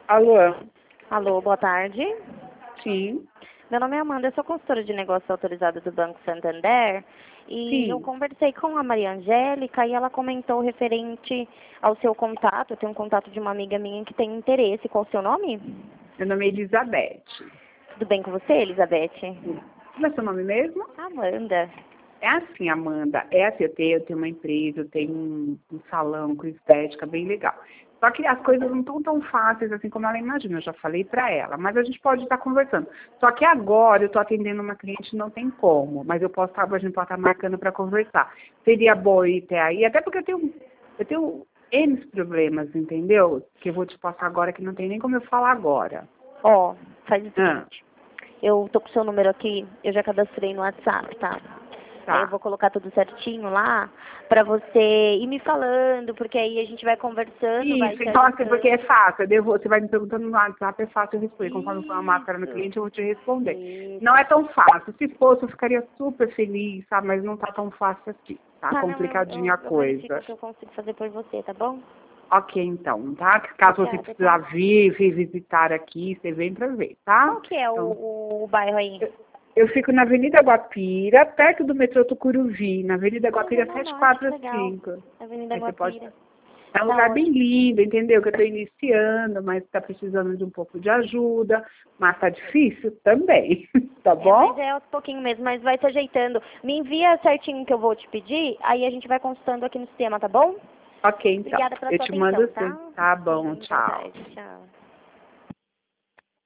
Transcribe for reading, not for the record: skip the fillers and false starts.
Alô? Alô, boa tarde. Sim. Meu nome é Amanda, eu sou consultora de negócios autorizada do Banco Santander e Sim. eu conversei com a Maria Angélica e ela comentou referente ao seu contato. Eu tenho um contato de uma amiga minha que tem interesse. Qual o seu nome? Meu nome é Elizabeth. Tudo bem com você, Elizabeth? Como é seu nome mesmo? Amanda. É assim, Amanda. É assim, eu tenho uma empresa, eu tenho um salão com estética bem legal. Só que as coisas não estão tão fáceis assim como ela imagina. Eu já falei pra ela, mas a gente pode estar conversando. Só que agora eu estou atendendo uma cliente, não tem como. Mas eu posso estar, a gente pode estar marcando para conversar. Seria bom ir até aí, até porque eu tenho N problemas, entendeu? Que eu vou te passar agora, que não tem nem como eu falar agora. Ó, faz o seguinte. Eu tô com o seu número aqui, eu já cadastrei no WhatsApp, tá? Aí eu Tá. vou colocar tudo certinho lá pra você ir me falando, porque aí a gente vai conversando, vai Isso, se então assim, porque ajustando. é fácil, você vai me perguntando no WhatsApp, é fácil eu responder. Conforme for uma máscara no Isso. cliente, eu vou te responder. Isso. Não é tão fácil. Se fosse, eu ficaria super feliz, sabe? Mas não tá tão fácil assim, tá? Tá, não, Complicadinha a eu verifico coisa. o que eu consigo fazer por você, tá bom? Ok, então, tá? Caso você Obrigada, precisar tá? vir visitar aqui, você vem pra ver, tá? Qual que é Então, o bairro aí? eu fico na Avenida Guapira, perto do metrô Tucuruvi, na Avenida Ah, Guapira Zona Norte, que legal. 745. Avenida Aí você pode. Guapira. É um Tá lugar bem ótimo. lindo, entendeu? Que eu estou iniciando, mas está precisando de um pouco de ajuda, mas está difícil também, tá É, mas bom? é aos pouquinho mesmo, mas vai se ajeitando. Me envia certinho o que eu vou te pedir, aí a gente vai consultando aqui no sistema, tá bom? Ok, então. Obrigada pela Eu sua te mando atenção, sim. tá? Tá bom, Sim, boa tchau. tarde. Tchau.